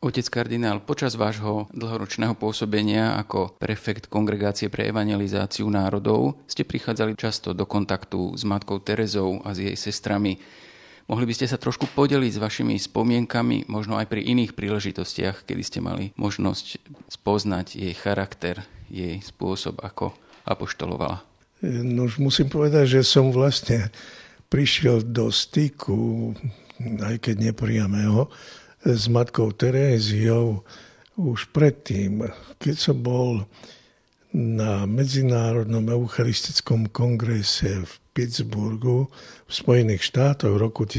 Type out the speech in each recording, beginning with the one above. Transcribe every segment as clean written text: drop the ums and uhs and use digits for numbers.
Otec kardinál, počas vášho dlhoročného pôsobenia ako prefekt Kongregácie pre evangelizáciu národov ste prichádzali často do kontaktu s matkou Terezou a s jej sestrami. Mohli by ste sa trošku podeliť s vašimi spomienkami, možno aj pri iných príležitostiach, kedy ste mali možnosť spoznať jej charakter, jej spôsob, ako apoštolovala? No už musím povedať, že som vlastne prišiel do styku, aj keď nepriamého, s matkou Teréziou už predtým, keď som bol na Medzinárodnom eucharistickom kongrese v Pittsburghu v Spojených štátoch v roku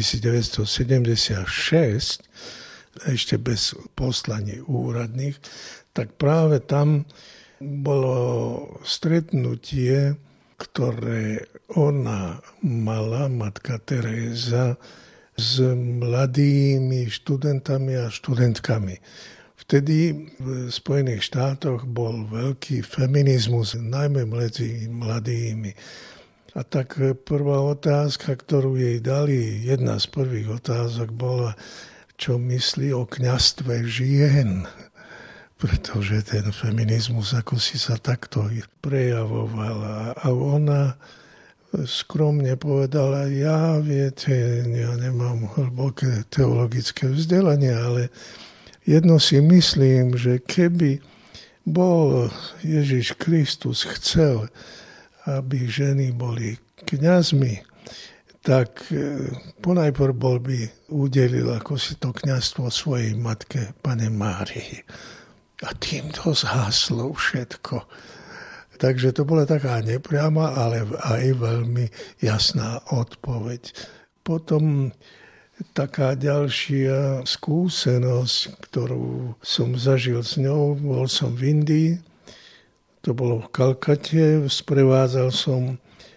1976, ešte bez poslaní úradných, tak práve tam bolo stretnutie, ktoré ona mala, matka Teréza, s mladými študentami a študentkami. Vtedy v Spojených štátoch bol veľký feminizmus, najmä medzi mladými. A tak prvá otázka, ktorú jej dali, jedna z prvých otázok bola, čo myslí o kňazstve žien. Pretože ten feminizmus ako si sa takto prejavoval. A ona skromne povedala, viete, ja nemám hlboké teologické vzdelanie, ale jedno si myslím, že keby bol Ježiš Kristus chcel, aby ženy boli kňazmi, tak ponajprv by udelil ako si to kňazstvo svojej matke, Pane Márii. A tým to zhaslo všetko. Takže to bola taká nepriama, ale aj veľmi jasná odpoveď. Potom taká ďalšia skúsenosť, ktorú som zažil s ňou, bol som v Indii, to bolo v Kalkate, sprevádzal som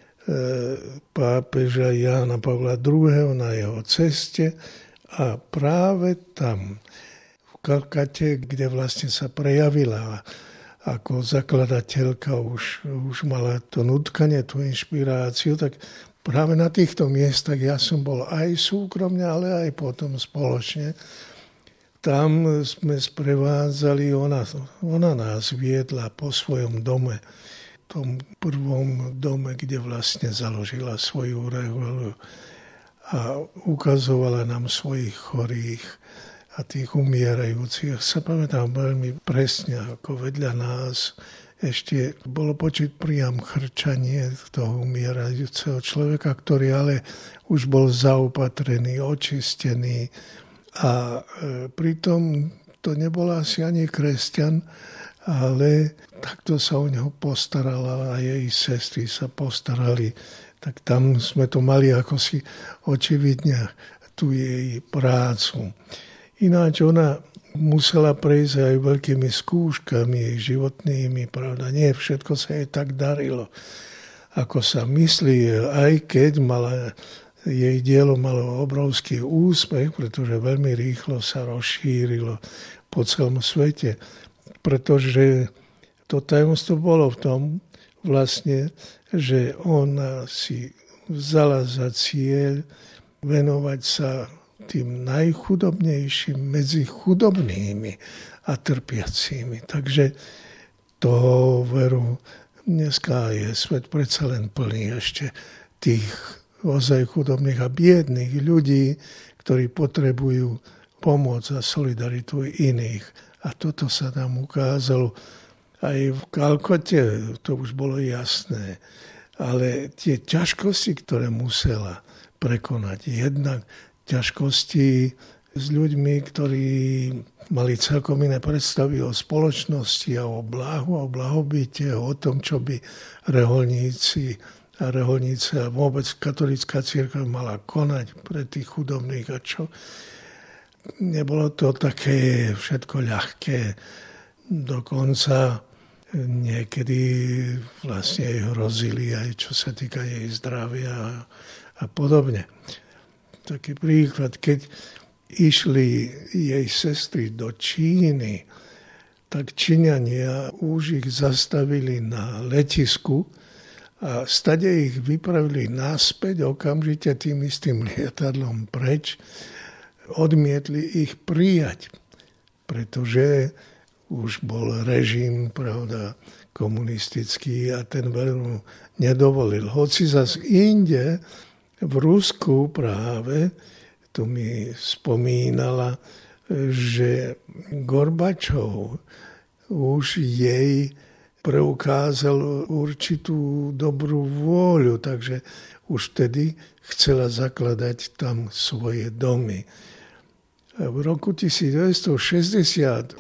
pápeža Jána Pavla II. Na jeho ceste a práve tam, v Kalkate, kde vlastne sa prejavila ako zakladateľka už mala to nutkanie, tú inšpiráciu, tak práve na týchto miestach ja som bol aj súkromne, ale aj potom spoločne. Tam sme sprevádzali, ona nás viedla po svojom dome, tom prvom dome, kde vlastne založila svoju reholu a ukazovala nám svojich chorých a tých umierajúcich. Sa pamätám veľmi presne, ako vedľa nás ešte bolo počuť priam chrčanie toho umierajúceho človeka, ktorý ale už bol zaopatrený, očistený. A pritom to nebol asi ani kresťan, ale takto sa o neho postarala a jej sestry sa postarali. Tak tam sme to mali ako si očividne tú jej prácu. Ináč ona musela prejsť aj veľkými skúškami životnými, pravda, nie všetko sa jej tak darilo, ako sa myslí, aj keď jej dielo malo obrovský úspech, pretože veľmi rýchlo sa rozšírilo po celom svete, pretože to tajomstvo bolo v tom vlastne, že ona si vzala za cieľ venovať sa tým najchudobnejším medzi chudobnými a trpiacími. Takže toho veru dneska je svet predsa len plný ešte tých ozaj chudobných a biedných ľudí, ktorí potrebujú pomoc a solidaritu iných. A toto sa tam ukázalo aj v Kalkote, to už bolo jasné. Ale tie ťažkosti, ktoré musela prekonať, jednak ťažkosti s ľuďmi, ktorí mali celkom iné predstavy o spoločnosti a o blahu, o blahobite, o tom, čo by reholníci a reholnice a vôbec katolícka cirkev mala konať pre tých chudobných a čo. Nebolo to také všetko ľahké. Dokonca niekedy vlastne jej hrozili aj čo sa týka jej zdravia a podobne. Taký príklad, keď išli jej sestry do Číny, tak Číňania už ich zastavili na letisku a stade ich vypravili naspäť okamžite tým istým lietadlom preč. Odmietli ich prijať, pretože už bol režim, pravda, komunistický a ten veľmi nedovolil. Hoci zas inde, v Rusku práve, tu mi spomínala, že Gorbačov už jej preukázal určitú dobrú vôľu, takže už vtedy chcela zakladať tam svoje domy. V roku 1968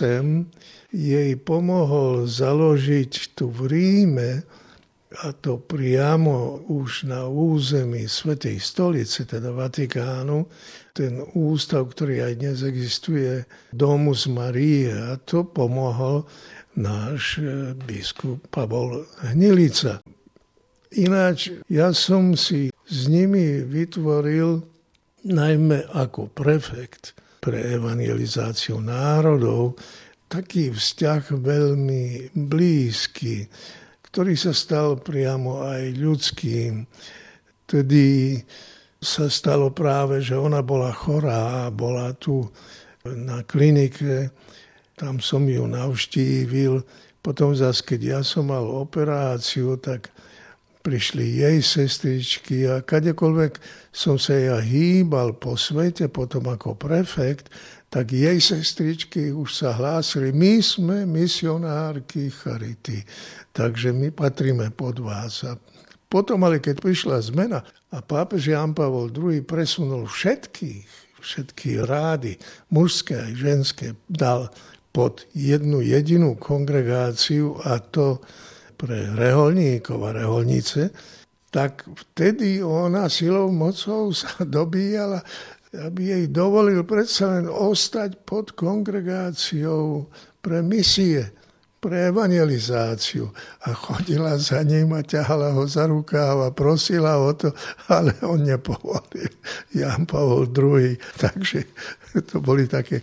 jej pomohol založiť tu v Ríme, a to priamo už na území Svätej stolice, teda Vatikánu, ten ústav, ktorý aj dnes existuje, Domus Marie, a to pomohol náš biskup Pavol Hnilica. Ináč, ja som si s nimi vytvoril, najmä ako prefekt pre evangelizáciu národov, taký vzťah veľmi blízky, ktorý sa stal priamo aj ľudským. Tedy sa stalo práve, že ona bola chorá, bola tu na klinike, tam som ju navštívil. Potom zase, keď ja som mal operáciu, tak prišli jej sestričky a kadekoľvek som sa ja hýbal po svete, potom ako prefekt, tak jej sestričky už sa hlásili, my sme misionárky charity, takže my patríme pod vás. A potom ale, keď prišla zmena a pápež Ján Pavol II presunul všetky rády, mužské aj ženské, dal pod jednu jedinú kongregáciu, a to pre reholníkov a reholnice, tak vtedy ona silou mocou sa dobíjala, aby jej dovolil predsa len ostať pod kongregáciou pre misie, pre evangelizáciu. A chodila za ním a ťahala ho za rukáv a prosila o to, ale on nepovolil. Ján Pavol II. Takže to boli také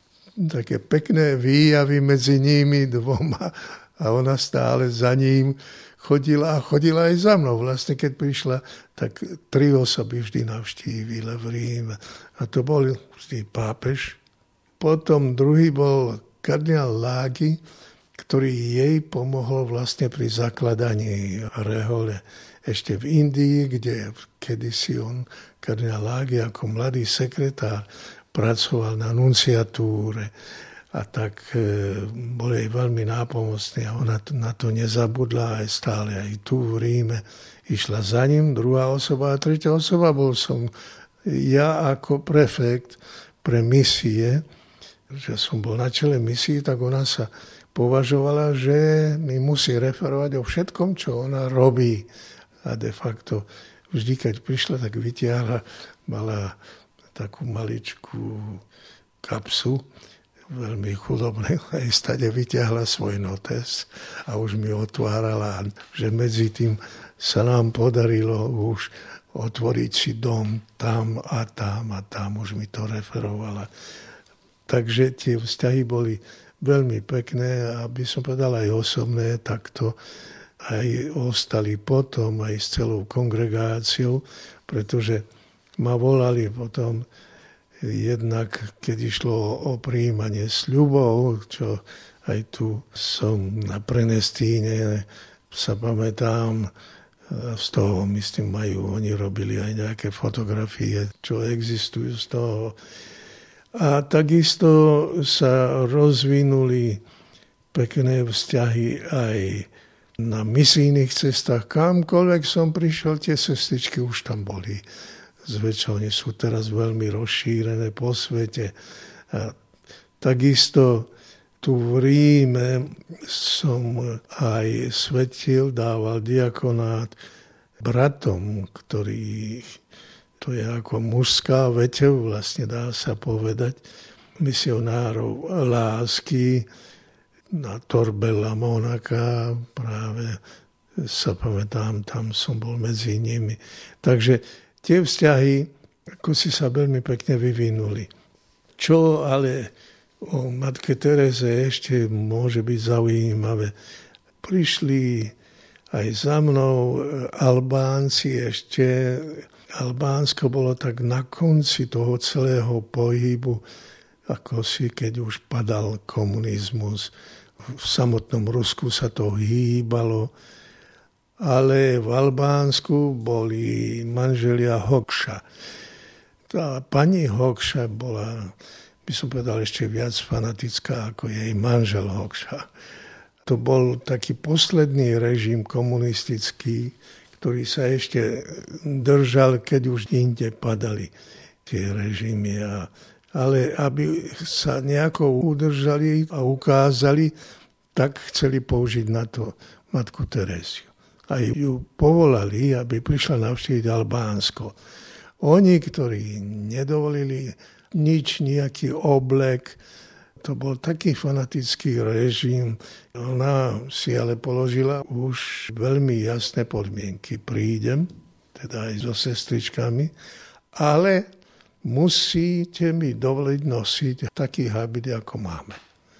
pekné výjavy medzi nimi dvoma. A ona stále za ním chodila aj za mnou. Vlastne, keď prišla, tak 3 osoby vždy navštívila v Ríme. A to bol vždy pápež. Potom druhý bol kardinál Lágy, ktorý jej pomohol vlastne pri zakladaní rehole. Ešte v Indii, kde kedysi on, kardinál Lágy, ako mladý sekretár, pracoval na nunciatúre. A tak bol jej veľmi nápomocný a ona na to nezabudla aj stále, aj tu v Ríme. Išla za ním, druhá osoba a tretia osoba bol som ja ako prefekt pre misie, že som bol na čele misií, tak ona sa považovala, že mi musí referovať o všetkom, čo ona robí. A de facto vždy, keď prišla, tak vytiahla, mala takú maličkú kapsu, veľmi chudobné, aj stade vyťahla svoj notes a už mi otvárala, že medzi tým sa nám podarilo už otvoriť si dom tam a tam, už mi to referovala. Takže tie vzťahy boli veľmi pekné a by som povedal aj osobné, takto aj ostali potom aj s celou kongregáciou, pretože ma volali potom jednak, keď išlo o prijímanie sľubov, čo aj tu som na Prenestíne, sa pamätám, z toho, myslím, oni robili aj nejaké fotografie, čo existujú z toho. A takisto sa rozvinuli pekné vzťahy aj na misijných cestách. Kamkoľvek som prišiel, tie sestričky už tam boli. Zväčša oni sú teraz veľmi rozšírené po svete. A takisto tu v Ríme som aj svetil, dával diakonát bratom, ktorí, to je ako mužská vetev, vlastne dá sa povedať, misionárov lásky na Torbella Monaca, práve sa pamätám, tam som bol medzi nimi. Takže tie vzťahy, ako si sa veľmi pekne vyvinuli. Čo ale o matke Tereze ešte môže byť zaujímavé. Prišli aj za mnou Albánci ešte. Albánsko bolo tak na konci toho celého pohybu ako si, keď už padal komunizmus. V samotnom Rusku sa to hýbalo, ale v Albánsku boli manželia Hokša. Tá pani Hokša bola, by som povedal, ešte viac fanatická ako jej manžel Hokša. To bol taký posledný režim komunistický, ktorý sa ešte držal, keď už inde padali tie režimy. Ale aby sa nejako udržali a ukázali, tak chceli použiť na to matku Teréziu. A ju povolali, aby prišla navštíviť Albánsko. Oni, ktorí nedovolili nič, nejaký oblek, to bol taký fanatický režim. Ona si ale položila už veľmi jasné podmienky. Prídem, teda aj so sestričkami, ale musíte mi dovoliť nosiť taký habit, ako máme.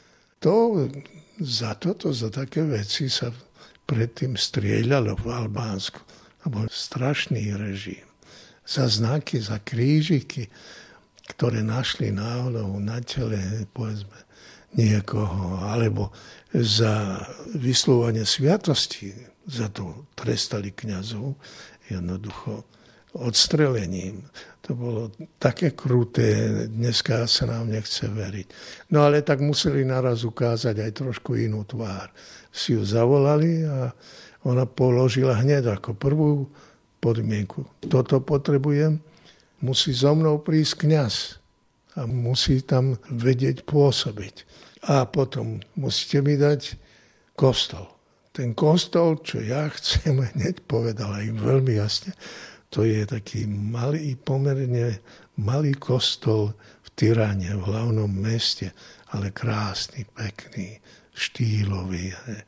Za také veci sa predtým strieľalo v Albánsku. To bol strašný režim. Za znaky, za krížiky, ktoré našli náhodou na tele, povedzme, niekoho, alebo za vyslovanie sviatosti, za to trestali kňazov jednoducho odstrelením. To bolo také kruté, dneska sa nám nechce veriť. No ale tak museli naraz ukázať aj trošku inú tvár. Si ju zavolali a ona položila hneď ako prvú podmienku. Toto potrebujem, musí so mnou prísť kňaz a musí tam vedieť pôsobiť. A potom musíte mi dať kostol. Ten kostol, čo ja chcem, hneď povedala im veľmi jasne, to je taký malý, pomerne malý kostol v Tirane, v hlavnom meste, ale krásny, pekný, štýlový.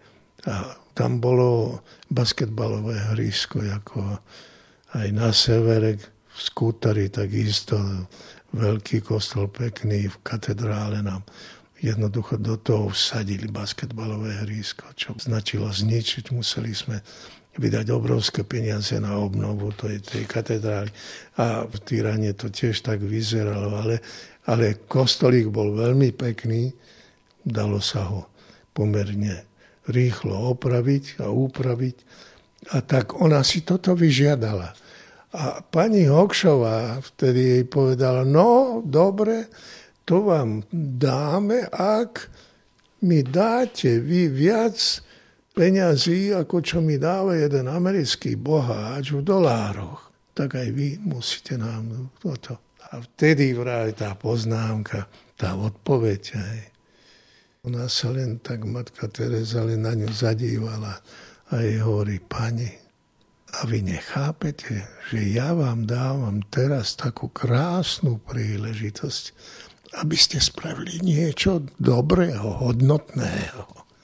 A tam bolo basketbalové hrysko, ako aj na severe, v Skútari takisto, veľký kostol pekný, v katedrále nám jednoducho do toho vsadili basketbalové hrysko, čo značilo zničiť. Museli sme vydať obrovské peniaze na obnovu tej katedrály. A v Tyrane to tiež tak vyzeralo, ale kostolík bol veľmi pekný, dalo sa ho pomerne rýchlo opraviť a upraviť. A tak ona si toto vyžiadala. A pani Hokšová vtedy jej povedala, no dobre, to vám dáme, ak mi dáte vy viac peňazí, ako čo mi dáva jeden americký boháč v dolároch. Tak aj vy musíte nám toto. A vtedy vraj tá poznámka, tá odpoveď. Ona sa len tak, matka Tereza, len na ňu zadívala a jej hovorí, pani, a vy nechápete, že ja vám dávam teraz takú krásnu príležitosť, aby ste spravili niečo dobrého, hodnotného.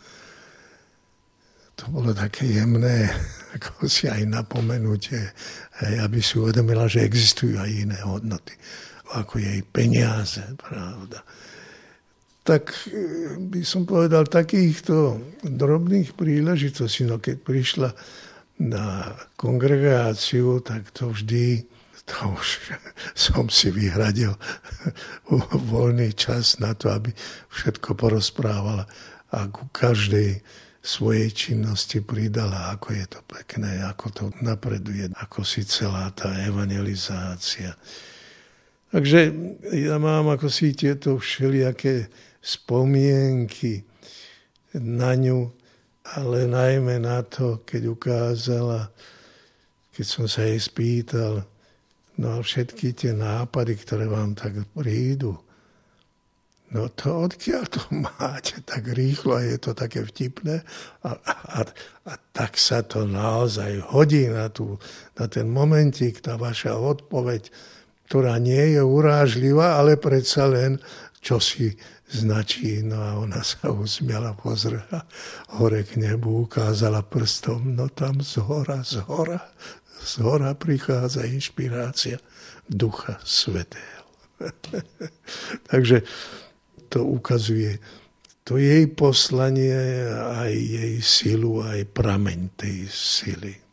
To bolo také jemné, ako si aj napomenutie, aby si uvedomila, že existujú aj iné hodnoty, ako jej peniaze, pravda. Tak by som povedal, takýchto drobných príležitostí, no keď prišla na kongregáciu, tak to už som si vyhradil voľný čas na to, aby všetko porozprávala a ku každej svojej činnosti pridala, ako je to pekné, ako to napreduje, ako si celá tá evangelizácia. Takže ja mám ako si tieto všelijaké spomienky na ňu, ale najmä na to, keď ukázala, keď som sa jej spýtal, no a všetky tie nápady, ktoré vám tak prídu, no to odkiaľ to máte tak rýchlo a je to také vtipné a tak sa to naozaj hodí na ten momentík, tá vaša odpoveď, ktorá nie je urážlivá, ale predsa len čosi značí. No a ona sa usmiala, pozrela hore k nebu, ukázala prstom, no tam zhora prichádza inšpirácia Ducha Svätého. Takže to ukazuje to jej poslanie, aj jej silu, aj prameň tej sily.